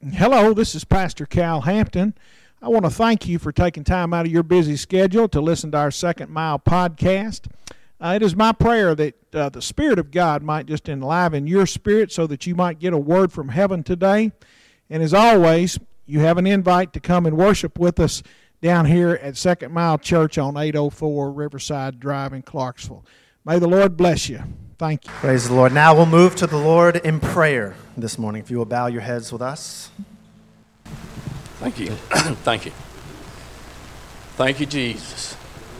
Hello, this is Pastor Cal Hampton. I want to thank you for taking time out of your busy schedule to listen to our Second Mile podcast. It is my prayer that the Spirit of God might just enliven your spirit so that you might get a word from heaven today. And as always, you have an invite to come and worship with us down here at Second Mile Church on 804 Riverside Drive in Clarksville. May the Lord bless you. Thank you. Praise the Lord. Now we'll move to the Lord in prayer this morning. If you will bow your heads with us. Thank you. Thank you. Thank you, Jesus.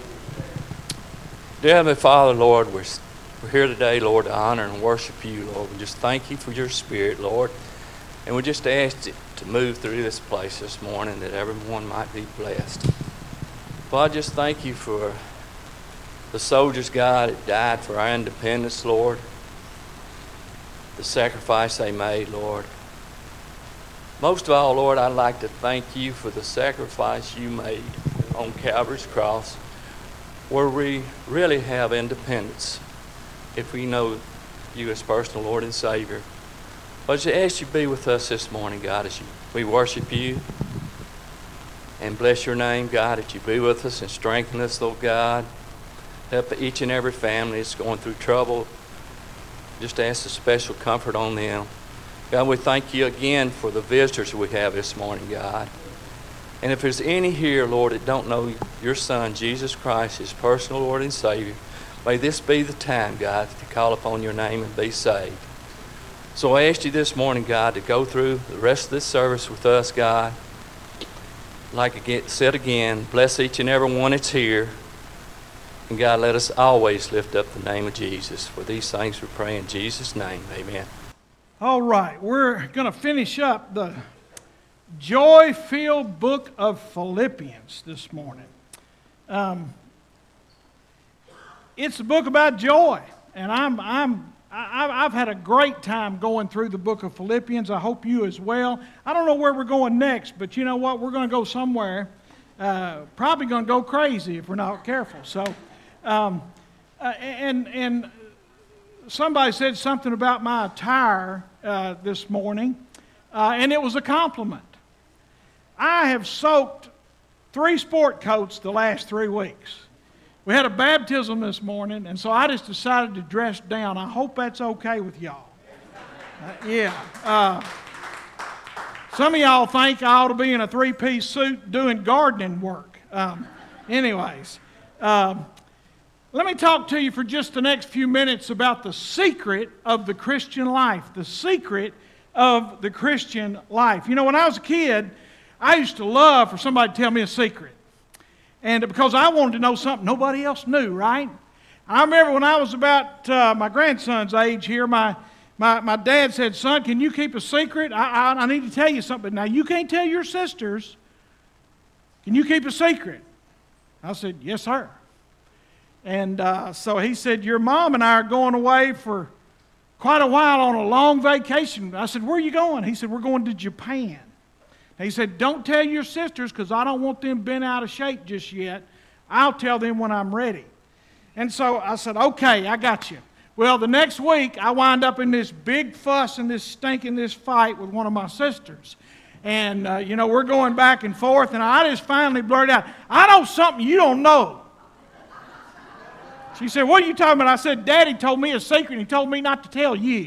Dear Heavenly Father, Lord, we're here today, Lord, to honor and worship you, Lord. We just thank you for your Spirit, Lord. And we just ask you to move through this place this morning that everyone might be blessed. Well, I just thank you for the soldiers, God, that died for our independence, Lord. The sacrifice they made, Lord. Most of all, Lord, I'd like to thank you for the sacrifice you made on Calvary's cross, where we really have independence if we know you as personal Lord and Savior. But I just ask you to be with us this morning, God, as we worship you and bless your name, God, that you be with us and strengthen us, Lord God. Help each and every family that's going through trouble. Just ask a special comfort on them. God, we thank you again for the visitors we have this morning, God. And if there's any here, Lord, that don't know your Son, Jesus Christ, his personal Lord and Savior, may this be the time, God, to call upon your name and be saved. So I ask you this morning, God, to go through the rest of this service with us, God. Like I said again, bless each and every one that's here. And God, let us always lift up the name of Jesus. For these things we pray in Jesus' name. Amen. All right, we're going to finish up the joy-filled book of Philippians this morning. It's a book about joy, and I've had a great time going through the book of Philippians. I hope you as well. I don't know where we're going next, but you know what? We're going to go somewhere. Probably going to go crazy if we're not careful. So, and somebody said something about my attire this morning, and it was a compliment. I have soaked 3 sport coats the last 3 weeks. We had a baptism this morning, and so I just decided to dress down. I hope that's okay with y'all. Some of y'all think I ought to be in a 3-piece suit doing gardening work. Anyways, let me talk to you for just the next few minutes about the secret of the Christian life. The secret of the Christian life. You know, when I was a kid, I used to love for somebody to tell me a secret. And because I wanted to know something nobody else knew, right? I remember when I was about my grandson's age here, my dad said, "Son, can you keep a secret? I need to tell you something. Now, you can't tell your sisters. Can you keep a secret?" I said, "Yes, sir." And so he said, "Your mom and I are going away for quite a while on a long vacation." I said, "Where are you going?" He said, "We're going to Japan." He said, "Don't tell your sisters because I don't want them bent out of shape just yet. I'll tell them when I'm ready." And so I said, "Okay, I got you." Well, the next week, I wind up in this big fuss and this fight with one of my sisters. And, we're going back and forth, and I just finally blurted out, "I know something you don't know." She said, "What are you talking about?" I said, "Daddy told me a secret, and he told me not to tell you."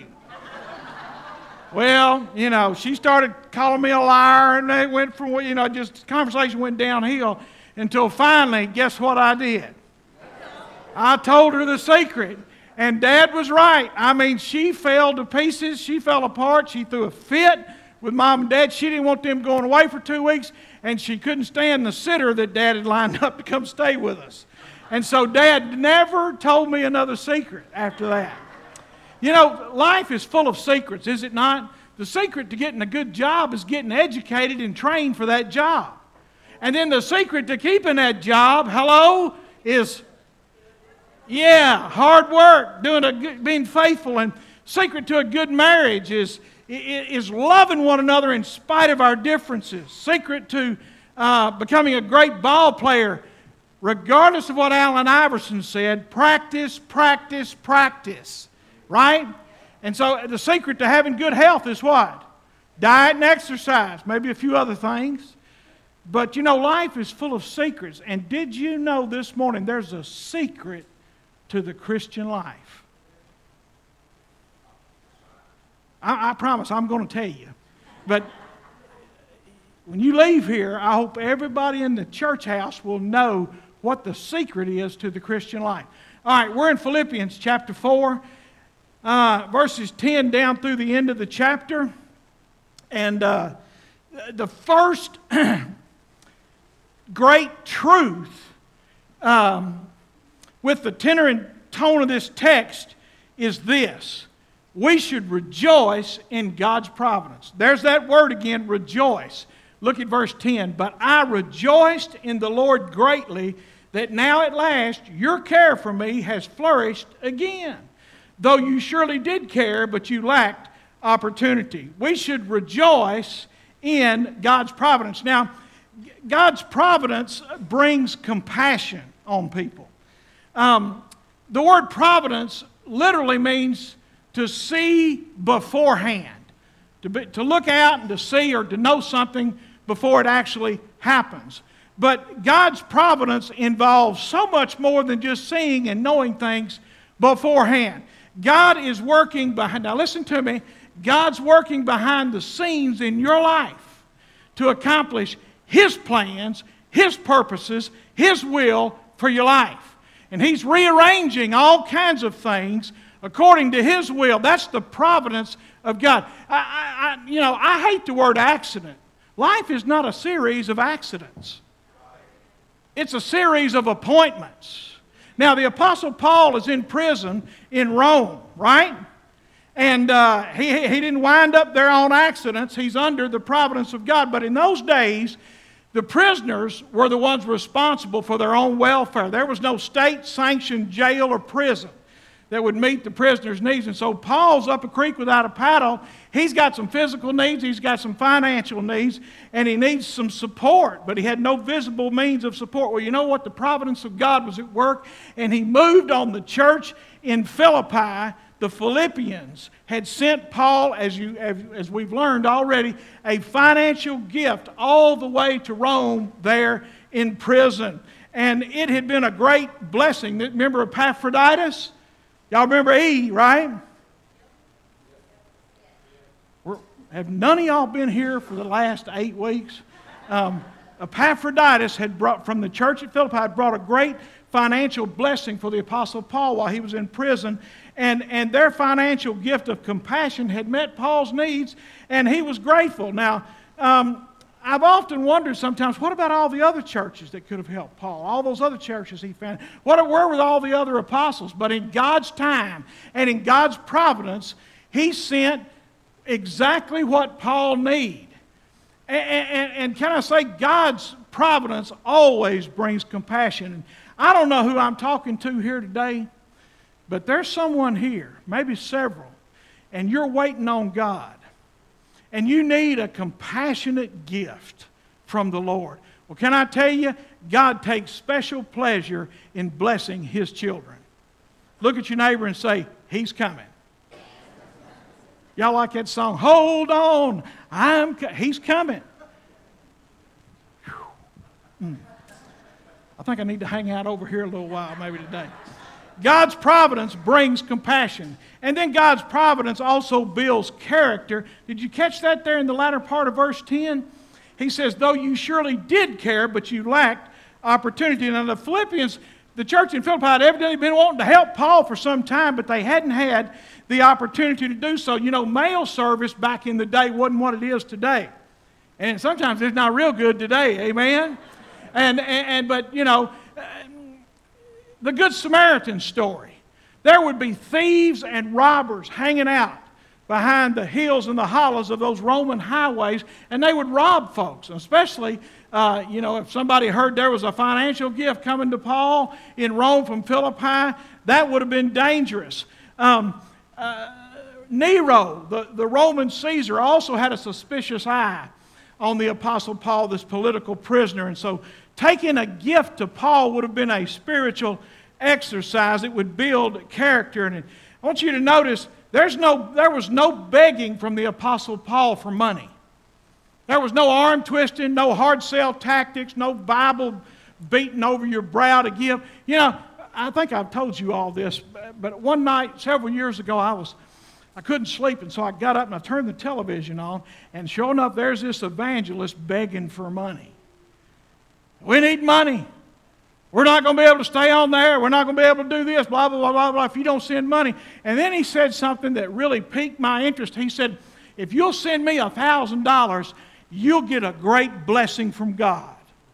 Well, she started calling me a liar, and it went from, just conversation went downhill until finally, guess what I did? I told her the secret. And Dad was right. I mean, she fell to pieces. She fell apart. She threw a fit with Mom and Dad. She didn't want them going away for 2 weeks, and she couldn't stand the sitter that Dad had lined up to come stay with us. And so Dad never told me another secret after that. Life is full of secrets, is it not? The secret to getting a good job is getting educated and trained for that job. And then the secret to keeping that job, is hard work, being faithful. And secret to a good marriage is loving one another in spite of our differences. Secret to becoming a great ball player, regardless of what Allen Iverson said, practice, practice, practice. Right? And so the secret to having good health is what? Diet and exercise, maybe a few other things. But you know, life is full of secrets. And did you know this morning there's a secret to the Christian life? I promise I'm going to tell you. But when you leave here, I hope everybody in the church house will know what the secret is to the Christian life. All right, we're in Philippians chapter 4, verses 10 down through the end of the chapter. And the first great truth with the tenor and tone of this text is this: we should rejoice in God's providence. There's that word again, rejoice. Look at verse 10. But I rejoiced in the Lord greatly that now at last your care for me has flourished again. Though you surely did care, but you lacked opportunity. We should rejoice in God's providence. Now, God's providence brings compassion on people. The word providence literally means to see beforehand, to look out and to see or to know something before it actually happens. But God's providence involves so much more than just seeing and knowing things beforehand. God is working behind, now listen to me, God's working behind the scenes in your life to accomplish His plans, His purposes, His will for your life. And He's rearranging all kinds of things according to His will. That's the providence of God. I hate the word accident. Life is not a series of accidents. It's a series of appointments. Now, the Apostle Paul is in prison in Rome, right? And he didn't wind up there on accidents. He's under the providence of God. But in those days, the prisoners were the ones responsible for their own welfare. There was no state-sanctioned jail or prison that would meet the prisoner's needs. And so Paul's up a creek without a paddle. He's got some physical needs, he's got some financial needs, and he needs some support. But he had no visible means of support. Well, you know what? The providence of God was at work, and He moved on the church in Philippi. The Philippians had sent Paul, as we've learned already, a financial gift all the way to Rome there in prison. And it had been a great blessing. Remember Epaphroditus? Y'all remember E, right? Have none of y'all been here for the last 8 weeks? Epaphroditus had brought, from the church at Philippi, had brought a great financial blessing for the Apostle Paul while he was in prison. And their financial gift of compassion had met Paul's needs, and he was grateful. Now, I've often wondered sometimes, what about all the other churches that could have helped Paul? All those other churches he found. Where were all the other apostles? But in God's time and in God's providence, He sent exactly what Paul needed. And can I say, God's providence always brings compassion. And I don't know who I'm talking to here today, but there's someone here, maybe several, and you're waiting on God. And you need a compassionate gift from the Lord. Well, can I tell you, God takes special pleasure in blessing His children. Look at your neighbor and say, He's coming. Y'all like that song? Hold on, He's coming. I think I need to hang out over here a little while maybe today. God's providence brings compassion. And then God's providence also builds character. Did you catch that there in the latter part of verse 10? He says, though you surely did care, but you lacked opportunity. Now the Philippians, the church in Philippi had evidently been wanting to help Paul for some time, but they hadn't had the opportunity to do so. You know, mail service back in the day wasn't what it is today. And sometimes it's not real good today, amen? But you know, the Good Samaritan story. There would be thieves and robbers hanging out behind the hills and the hollows of those Roman highways, and they would rob folks, especially, if somebody heard there was a financial gift coming to Paul in Rome from Philippi, that would have been dangerous. Nero, the Roman Caesar, also had a suspicious eye on the Apostle Paul, this political prisoner, and so taking a gift to Paul would have been a spiritual exercise. It would build character. And I want you to notice there was no begging from the Apostle Paul for money. There was no arm twisting, no hard sell tactics, no Bible beating over your brow to give. You know, I think I've told you all this, but one night several years ago I couldn't sleep, and so I got up and I turned the television on, and sure enough, there's this evangelist begging for money. We need money. We're not going to be able to stay on there. We're not going to be able to do this, blah, blah, blah, blah, blah, if you don't send money. And then he said something that really piqued my interest. He said, if you'll send me $1,000, you'll get a great blessing from God.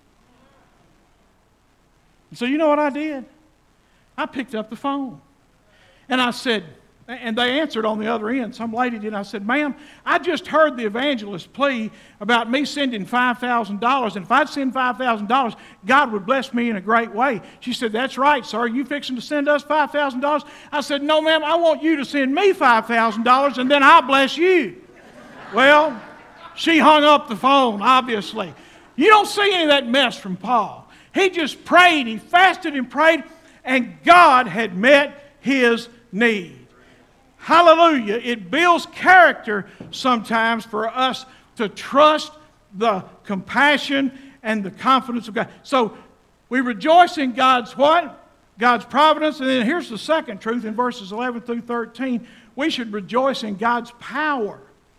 And so you know what I did? I picked up the phone. And I said, and they answered on the other end. Some lady did. I said, ma'am, I just heard the evangelist plea about me sending $5,000. And if I'd send $5,000, God would bless me in a great way. She said, that's right, sir. Are you fixing to send us $5,000? I said, no, ma'am, I want you to send me $5,000 and then I'll bless you. Well, she hung up the phone, obviously. You don't see any of that mess from Paul. He just prayed. He fasted and prayed, and God had met his need. Hallelujah. It builds character sometimes for us to trust the compassion and the confidence of God. So we rejoice in God's what? God's providence. And then here's the second truth in verses 11 through 13. We should rejoice in God's power.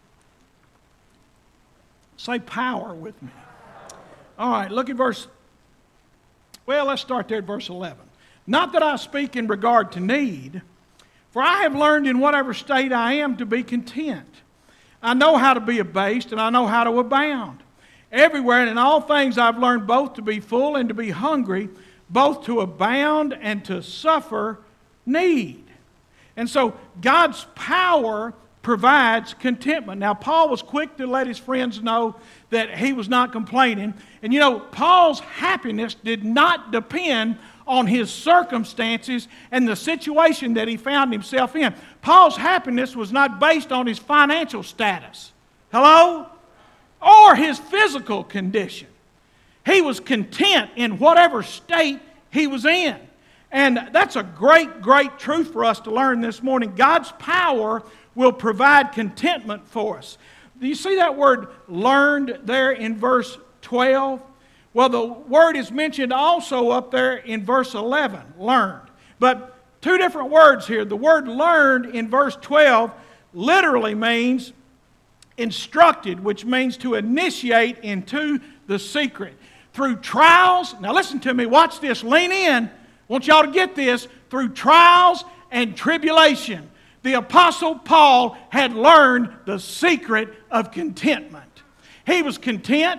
Say power with me. All right, look at let's start there at verse 11. Not that I speak in regard to need, for I have learned in whatever state I am to be content. I know how to be abased, and I know how to abound. Everywhere and in all things I've learned both to be full and to be hungry, both to abound and to suffer need. And so God's power provides contentment. Now, Paul was quick to let his friends know that he was not complaining. And you know, Paul's happiness did not depend on his circumstances and the situation that he found himself in. Paul's happiness was not based on his financial status. Hello? Or his physical condition. He was content in whatever state he was in. And that's a great, great truth for us to learn this morning. God's power will provide contentment for us. Do you see that word learned there in verse 12? Well, the word is mentioned also up there in verse 11, learned. But two different words here. The word learned in verse 12 literally means instructed, which means to initiate into the secret. Through trials, now listen to me, watch this, lean in. I want y'all to get this. Through trials and tribulation, the Apostle Paul had learned the secret of contentment. He was content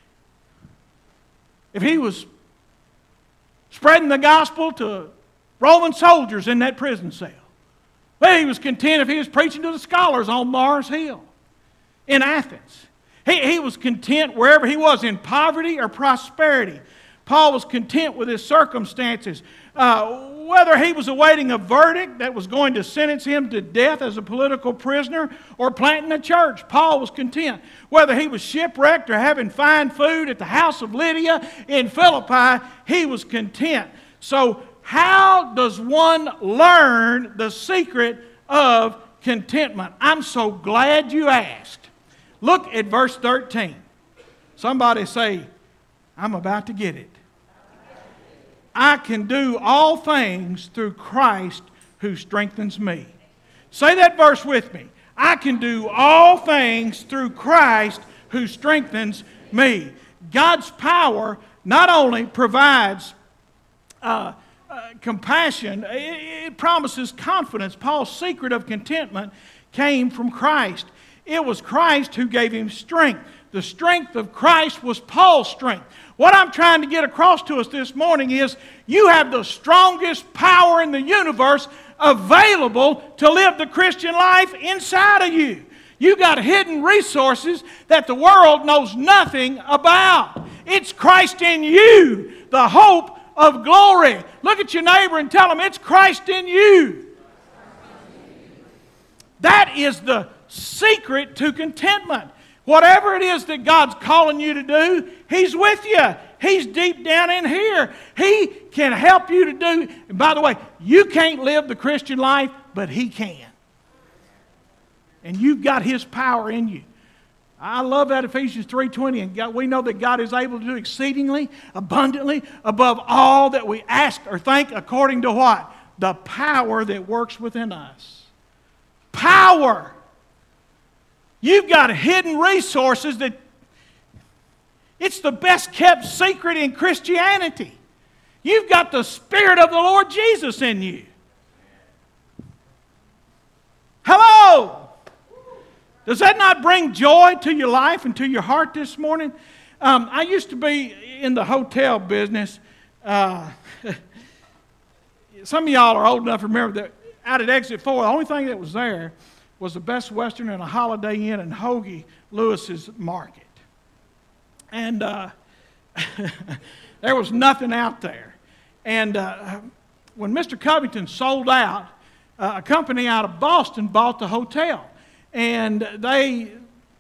if he was spreading the gospel to Roman soldiers in that prison cell. Well, he was content if he was preaching to the scholars on Mars Hill in Athens. He was content wherever he was, in poverty or prosperity. Paul was content with his circumstances. Whether he was awaiting a verdict that was going to sentence him to death as a political prisoner or planting a church, Paul was content. Whether he was shipwrecked or having fine food at the house of Lydia in Philippi, he was content. So how does one learn the secret of contentment? I'm so glad you asked. Look at verse 13. Somebody say, I'm about to get it. I can do all things through Christ who strengthens me. Say that verse with me. I can do all things through Christ who strengthens me. God's power not only provides compassion, it promises confidence. Paul's secret of contentment came from Christ. It was Christ who gave him strength. The strength of Christ was Paul's strength. What I'm trying to get across to us this morning is you have the strongest power in the universe available to live the Christian life inside of you. You got hidden resources that the world knows nothing about. It's Christ in you, the hope of glory. Look at your neighbor and tell them it's Christ in you. That is the secret to contentment. Whatever it is that God's calling you to do, He's with you. He's deep down in here. He can help you to do. And by the way, you can't live the Christian life, but He can. And you've got His power in you. I love that Ephesians 3:20, and we know that God is able to do exceedingly, abundantly, above all that we ask or think, according to what? The power that works within us. Power! You've got hidden resources that it's the best kept secret in Christianity. You've got the Spirit of the Lord Jesus in you. Hello! Does that not bring joy to your life and to your heart this morning? I used to be in the hotel business. Some of y'all are old enough to remember that out at Exit 4, the only thing that was there was the Best Western and a Holiday Inn and Hoagie Lewis's Market. And there was nothing out there. And when Mr. Covington sold out, a company out of Boston bought the hotel. And they,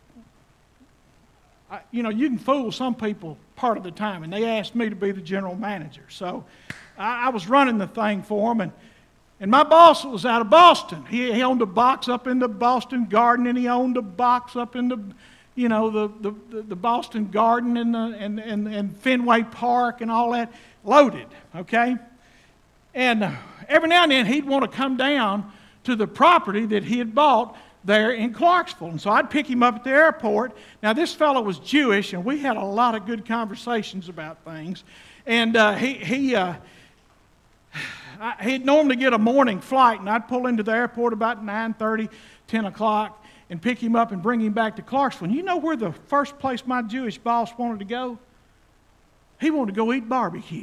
you can fool some people part of the time. And they asked me to be the general manager. So I was running the thing for them. And my boss was out of Boston. He owned a box up in the Boston Garden, and he owned a box up in the, the Boston Garden and Fenway Park and all that, loaded, okay? And every now and then he'd want to come down to the property that he had bought there in Clarksville. And so I'd pick him up at the airport. Now, this fellow was Jewish, and we had a lot of good conversations about things. And he'd normally get a morning flight, and I'd pull into the airport about 9:30, 10 o'clock, and pick him up and bring him back to Clarksville. And you know where the first place my Jewish boss wanted to go? He wanted to go eat barbecue.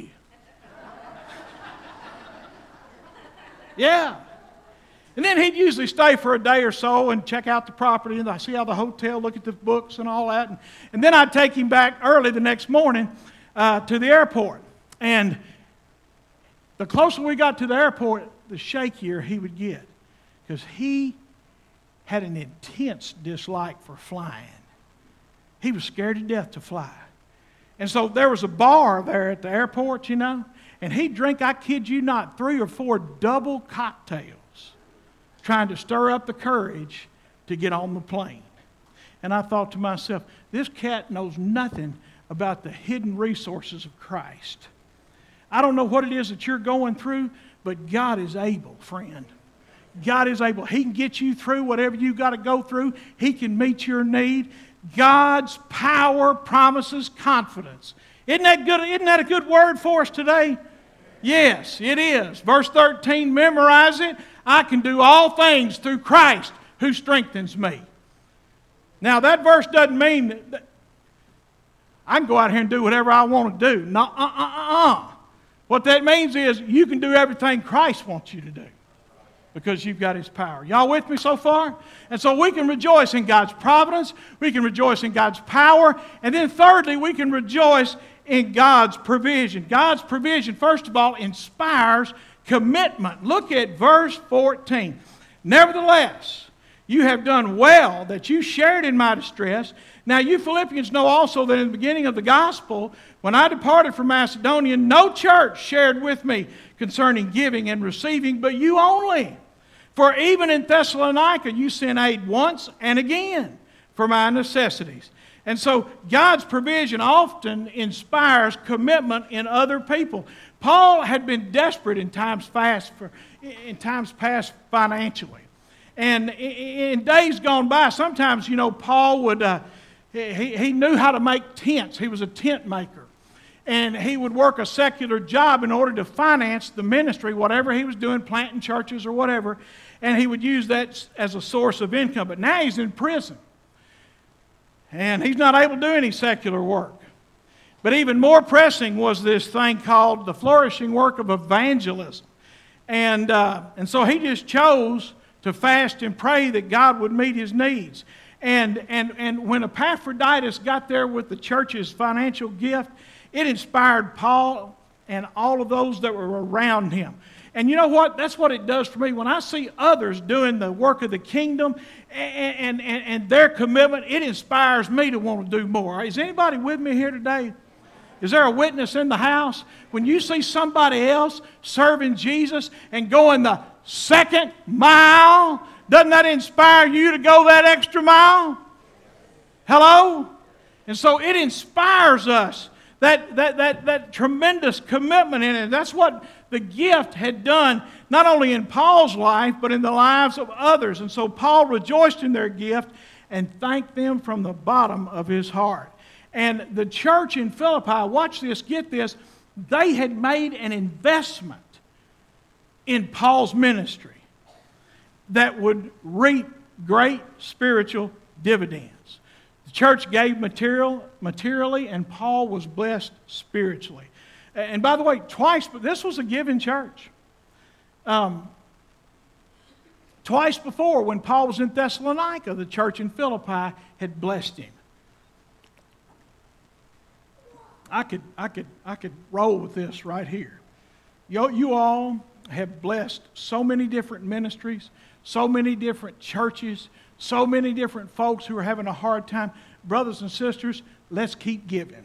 Yeah. And then he'd usually stay for a day or so and check out the property and see how the hotel, look at the books and all that. And then I'd take him back early the next morning to the airport. And the closer we got to the airport, the shakier he would get, because he had an intense dislike for flying. He was scared to death to fly. And so there was a bar there at the airport, and he'd drink, I kid you not, 3 or 4 double cocktails, trying to stir up the courage to get on the plane. And I thought to myself, this cat knows nothing about the hidden resources of Christ. I don't know what it is that you're going through, but God is able, friend. God is able. He can get you through whatever you've got to go through. He can meet your need. God's power promises confidence. Isn't that good? Isn't that a good word for us today? Yes, it is. Verse 13, memorize it. I can do all things through Christ who strengthens me. Now, that verse doesn't mean that I can go out here and do whatever I want to do. No, What that means is you can do everything Christ wants you to do because you've got His power. Y'all with me so far? And so we can rejoice in God's providence. We can rejoice in God's power. And then thirdly, we can rejoice in God's provision. God's provision, first of all, inspires commitment. Look at verse 14. Nevertheless, you have done well that you shared in my distress. Now you Philippians know also that in the beginning of the gospel, when I departed from Macedonia, no church shared with me concerning giving and receiving, but you only. For even in Thessalonica you sent aid once and again for my necessities. And so God's provision often inspires commitment in other people. Paul had been desperate in times past financially. And in days gone by, sometimes, Paul would, he knew how to make tents. He was a tent maker. And he would work a secular job in order to finance the ministry, whatever he was doing, planting churches or whatever. And he would use that as a source of income. But now he's in prison. And he's not able to do any secular work. But even more pressing was this thing called the flourishing work of evangelism. And so he just chose to fast and pray that God would meet his needs. And when Epaphroditus got there with the church's financial gift, it inspired Paul and all of those that were around him. And you know what? That's what it does for me. When I see others doing the work of the kingdom and their commitment, it inspires me to want to do more. Is anybody with me here today? Is there a witness in the house? When you see somebody else serving Jesus and going the second mile, doesn't that inspire you to go that extra mile? Hello? And so it inspires us, that tremendous commitment in it. That's what the gift had done, not only in Paul's life, but in the lives of others. And so Paul rejoiced in their gift and thanked them from the bottom of his heart. And the church in Philippi, watch this, get this, they had made an investment in Paul's ministry that would reap great spiritual dividends. The church gave materially, and Paul was blessed spiritually. And by the way, twice, but this was a giving church. Twice before, when Paul was in Thessalonica, the church in Philippi had blessed him. I could roll with this right here. You all have blessed so many different ministries, so many different churches, so many different folks who are having a hard time. Brothers and sisters, let's keep giving.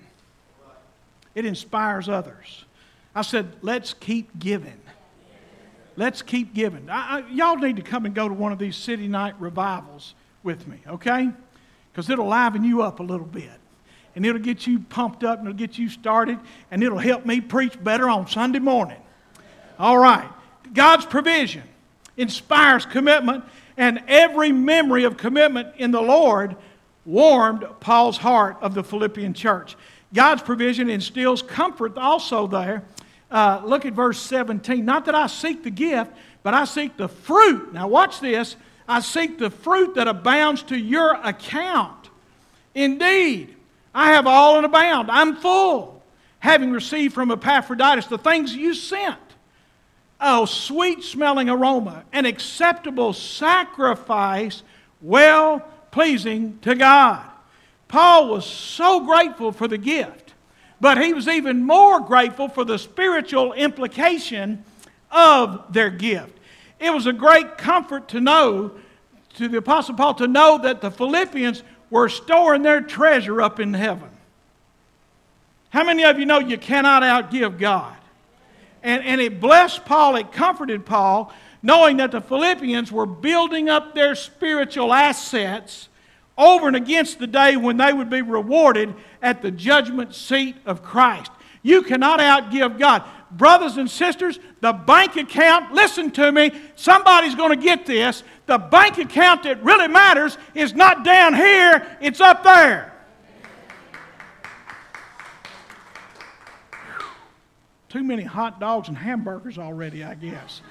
It inspires others. I said, let's keep giving. Let's keep giving. Y'all need to come and go to one of these city night revivals with me, okay? Because it'll liven you up a little bit. And it'll get you pumped up and it'll get you started. And it'll help me preach better on Sunday morning. All right. God's provision inspires commitment. And every memory of commitment in the Lord warmed Paul's heart of the Philippian church. God's provision instills comfort also there. Look at verse 17. Not that I seek the gift, but I seek the fruit. Now watch this. I seek the fruit that abounds to your account. Indeed, I have all and abound. I'm full, having received from Epaphroditus the things you sent. Oh, sweet-smelling aroma, an acceptable sacrifice, well-pleasing to God. Paul was so grateful for the gift, but he was even more grateful for the spiritual implication of their gift. It was a great comfort to know, to the Apostle Paul, to know that the Philippians were storing their treasure up in heaven. How many of you know you cannot outgive God? And it blessed Paul, it comforted Paul, knowing that the Philippians were building up their spiritual assets over and against the day when they would be rewarded at the judgment seat of Christ. You cannot outgive God. Brothers and sisters, the bank account, listen to me, somebody's going to get this. The bank account that really matters is not down here, it's up there. Too many hot dogs and hamburgers already, I guess.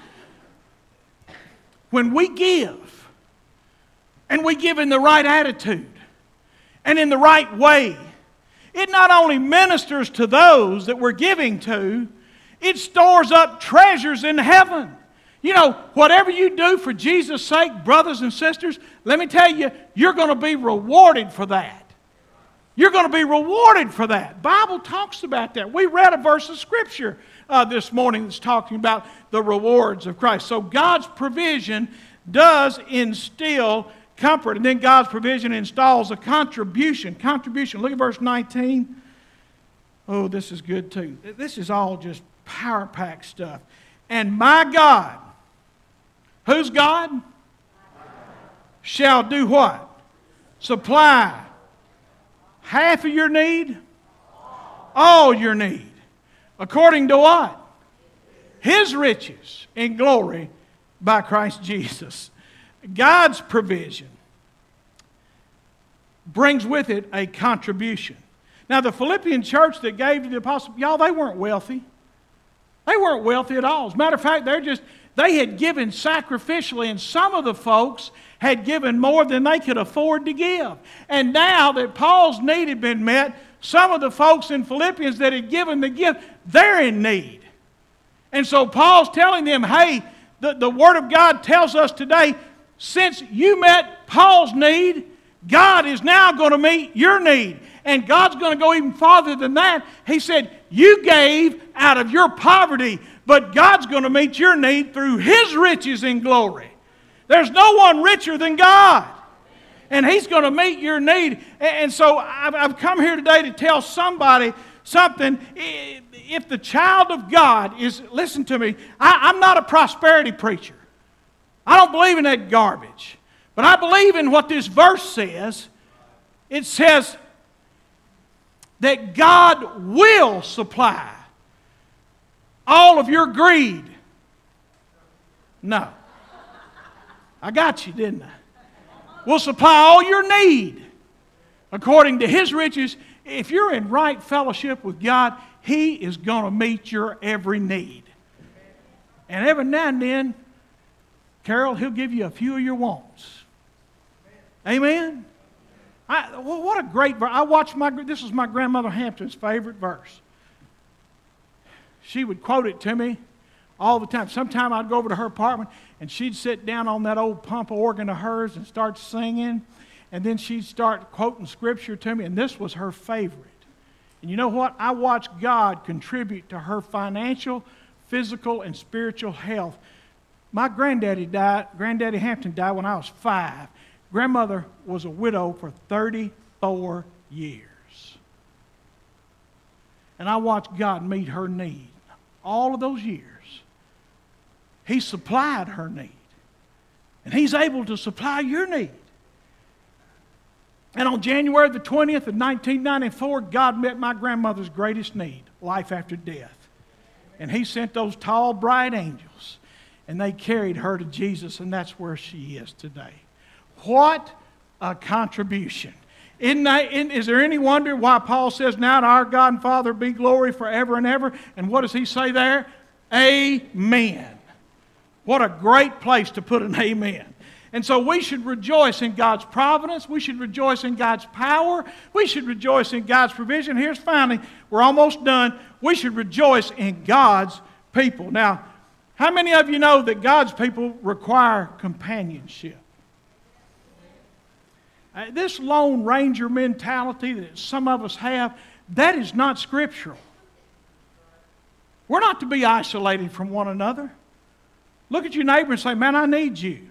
When we give, and we give in the right attitude, and in the right way, it not only ministers to those that we're giving to, it stores up treasures in heaven. You know, whatever you do for Jesus' sake, brothers and sisters, let me tell you, you're going to be rewarded for that. You're going to be rewarded for that. The Bible talks about that. We read a verse of Scripture this morning that's talking about the rewards of Christ. So God's provision does instill comfort. And then God's provision installs a contribution. Contribution. Look at verse 19. Oh, this is good too. This is all just power-packed stuff. And my God, whose God? Shall do what? Supply half of your need? All your need. According to what? His riches in glory by Christ Jesus. God's provision brings with it a contribution. Now, the Philippian church that gave to the apostle, y'all, they weren't wealthy. They weren't wealthy at all. As a matter of fact, they had given sacrificially, and some of the folks had given more than they could afford to give. And now that Paul's need had been met, some of the folks in Philippians that had given the gift, they're in need. And so Paul's telling them, hey, the Word of God tells us today, since you met Paul's need, God is now going to meet your need. And God's going to go even farther than that. He said, you gave out of your poverty, but God's going to meet your need through His riches in glory. There's no one richer than God. And He's going to meet your need. And so I've come here today to tell somebody something. If the child of God is, listen to me, I'm not a prosperity preacher. I don't believe in that garbage. But I believe in what this verse says. It says that God will supply all of your greed. No. I got you, didn't I? Will supply all your need according to His riches. If you're in right fellowship with God, He is going to meet your every need. And every now and then, Carol, He'll give you a few of your wants. Amen? What a great verse. This is my grandmother Hampton's favorite verse. She would quote it to me all the time. Sometime I'd go over to her apartment and she'd sit down on that old pump organ of hers and start singing. And then she'd start quoting scripture to me, and this was her favorite. And you know what? I watched God contribute to her financial, physical, and spiritual health. My Granddaddy Hampton died when I was 5. Grandmother was a widow for 34 years. And I watched God meet her need. All of those years, He supplied her need. And He's able to supply your need. And on January the 20th of 1994, God met my grandmother's greatest need, life after death. And He sent those tall, bright angels, and they carried her to Jesus, and that's where she is today. What a contribution. Is there any wonder why Paul says, now to our God and Father be glory forever and ever? And what does he say there? Amen. What a great place to put an amen. And so we should rejoice in God's providence. We should rejoice in God's power. We should rejoice in God's provision. Here's finally, we're almost done. We should rejoice in God's people. Now, how many of you know that God's people require companionship? This Lone Ranger mentality that some of us have, that is not scriptural. We're not to be isolated from one another. Look at your neighbor and say, man, I need you.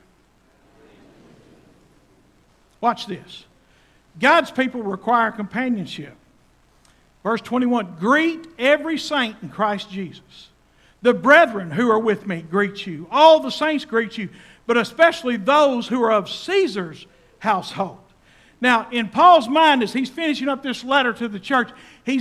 Watch this. God's people require companionship. Verse 21, greet every saint in Christ Jesus. The brethren who are with me greet you. All the saints greet you, but especially those who are of Caesar's household. Now, in Paul's mind, as he's finishing up this letter to the church, I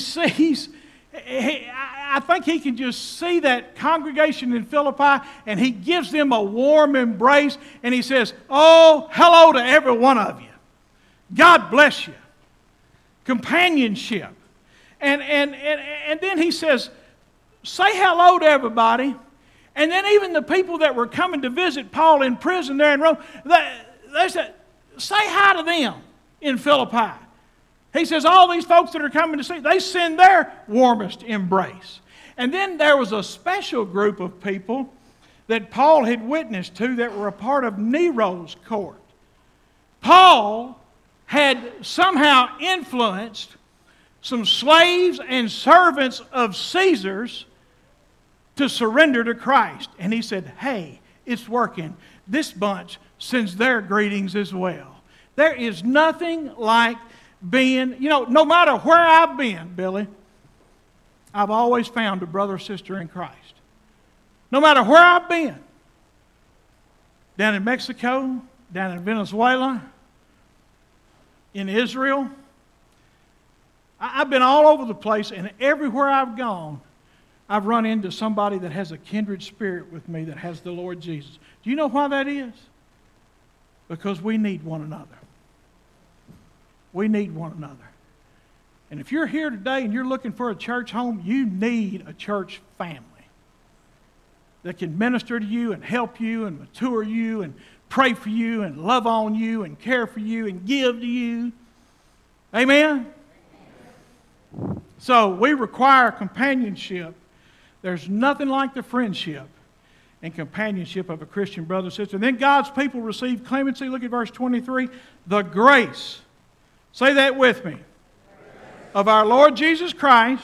think he can just see that congregation in Philippi, and he gives them a warm embrace, and he says, oh, hello to every one of you. God bless you. Companionship. And then he says, say hello to everybody. And then even the people that were coming to visit Paul in prison there in Rome, they said, say hi to them in Philippi. He says, all these folks that are coming to see, they send their warmest embrace. And then there was a special group of people that Paul had witnessed to that were a part of Nero's court. Paul had somehow influenced some slaves and servants of Caesar's to surrender to Christ. And he said, hey, it's working. This bunch sends their greetings as well. There is nothing like being, no matter where I've been, Billy, I've always found a brother or sister in Christ. No matter where I've been, down in Mexico, down in Venezuela, in Israel, I've been all over the place, and everywhere I've gone, I've run into somebody that has a kindred spirit with me that has the Lord Jesus. Do you know why that is? Because we need one another. We need one another. And if you're here today and you're looking for a church home, you need a church family that can minister to you and help you and mature you and pray for you and love on you and care for you and give to you. Amen? So we require companionship. There's nothing like the friendship and companionship of a Christian brother and sister. And then God's people receive clemency. Look at verse 23. The grace, say that with me, of our Lord Jesus Christ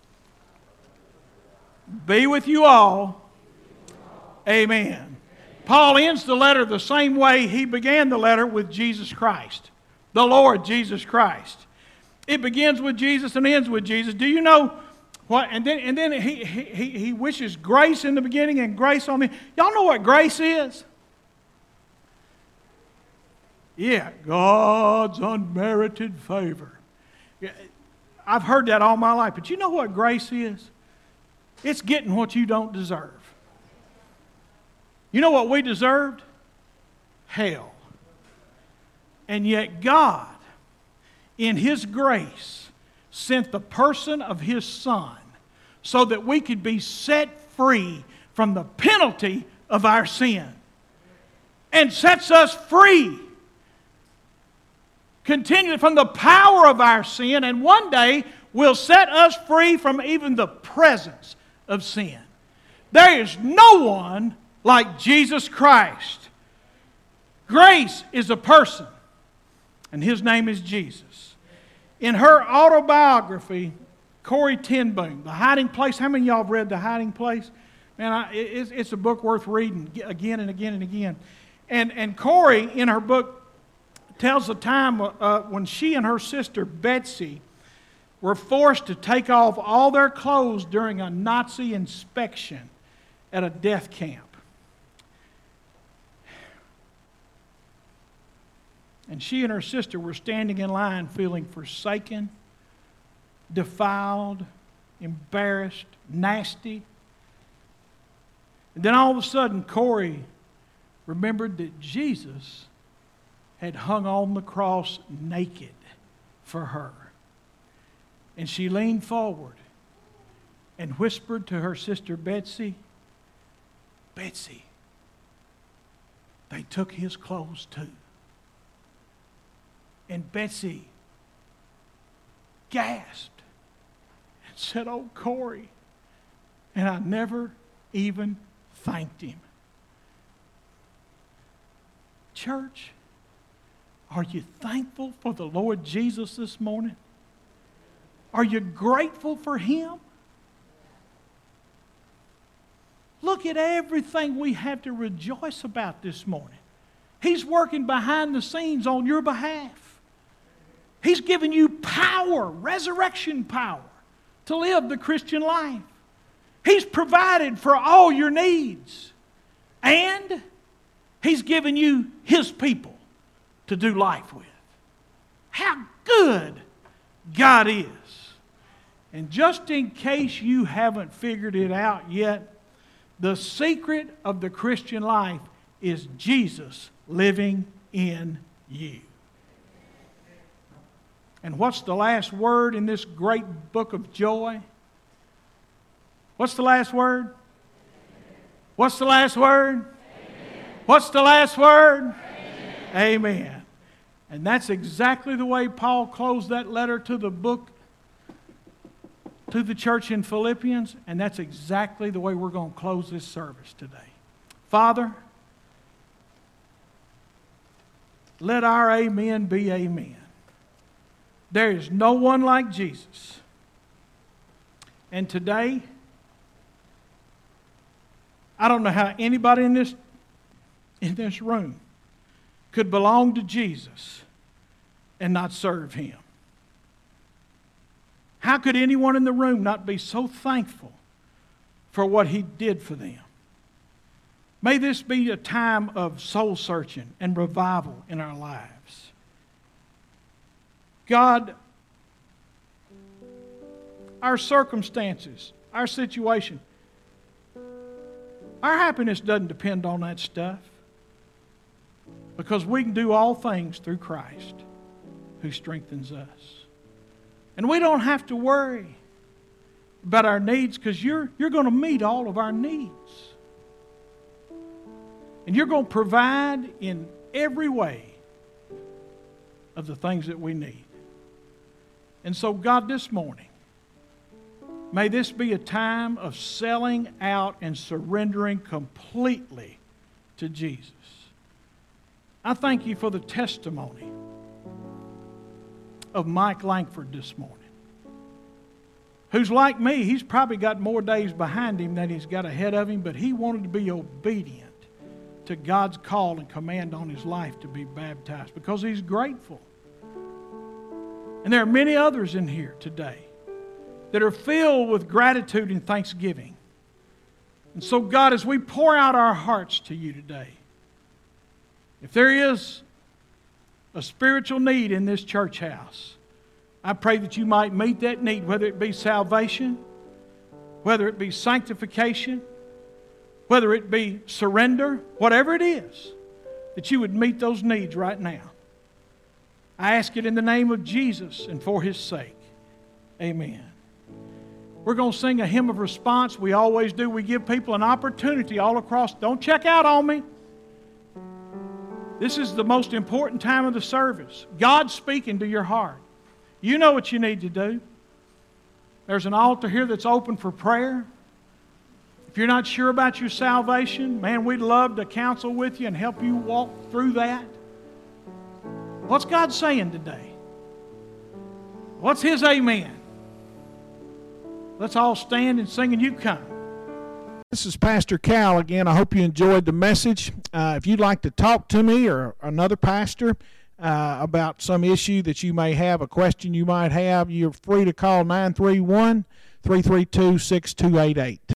be with you all. Amen. Paul ends the letter the same way he began the letter, with Jesus Christ, the Lord Jesus Christ. It begins with Jesus and ends with Jesus. Do you know what? And then he wishes grace in the beginning and grace on the. Y'all know what grace is? Yeah, God's unmerited favor. Yeah, I've heard that all my life, but you know what grace is? It's getting what you don't deserve. You know what we deserved? Hell. And yet God, in His grace, sent the person of His Son so that we could be set free from the penalty of our sin. And sets us free, continually, from the power of our sin, and one day will set us free from even the presence of sin. There is no one like Jesus Christ. Grace is a person, and His name is Jesus. In her autobiography, Corrie ten Boom, The Hiding Place. How many of y'all have read The Hiding Place? Man, it's a book worth reading again and again and again. And Corrie, in her book, tells the time when she and her sister Betsy were forced to take off all their clothes during a Nazi inspection at a death camp. And she and her sister were standing in line feeling forsaken, defiled, embarrassed, nasty. And then all of a sudden, Corrie remembered that Jesus had hung on the cross naked for her. And she leaned forward and whispered to her sister Betsy, "Betsy, they took his clothes too." And Betsy gasped and said, "Oh, Corrie," and I never even thanked him. Church, are you thankful for the Lord Jesus this morning? Are you grateful for Him? Look at everything we have to rejoice about this morning. He's working behind the scenes on your behalf. He's given you power, resurrection power, to live the Christian life. He's provided for all your needs. And He's given you His people to do life with. How good God is. And just in case you haven't figured it out yet, the secret of the Christian life is Jesus living in you. And what's the last word in this great book of joy? What's the last word? What's the last word? Amen. What's the last word? Amen. Amen. And that's exactly the way Paul closed that letter to the book, to the church in Philippians, and that's exactly the way we're going to close this service today. Father, let our amen be amen. There is no one like Jesus. And today, I don't know how anybody in this room could belong to Jesus and not serve Him. How could anyone in the room not be so thankful for what He did for them? May this be a time of soul searching and revival in our lives. God, our circumstances, our situation, our happiness doesn't depend on that stuff, because we can do all things through Christ who strengthens us. And we don't have to worry about our needs, because you're going to meet all of our needs. And you're going to provide in every way of the things that we need. And so, God, this morning, may this be a time of selling out and surrendering completely to Jesus. I thank you for the testimony of Mike Langford this morning, who's like me. He's probably got more days behind him than he's got ahead of him, but he wanted to be obedient to God's call and command on his life to be baptized because he's grateful. And there are many others in here today that are filled with gratitude and thanksgiving. And so, God, as we pour out our hearts to you today, if there is a spiritual need in this church house. I pray that you might meet that need, whether it be salvation, whether it be sanctification, whether it be surrender, whatever it is, that you would meet those needs right now. I ask it in the name of Jesus and for His sake. Amen. We're going to sing a hymn of response. We always do. We give people an opportunity all across. Don't check out on me. This is the most important time of the service. God's speaking to your heart. You know what you need to do. There's an altar here that's open for prayer. If you're not sure about your salvation, man, we'd love to counsel with you and help you walk through that. What's God saying today? What's His amen? Let's all stand and sing, and you come. This is Pastor Cal again. I hope you enjoyed the message. If you'd like to talk to me or another pastor about some issue that you may have, a question you might have, you're free to call 931-332-6288.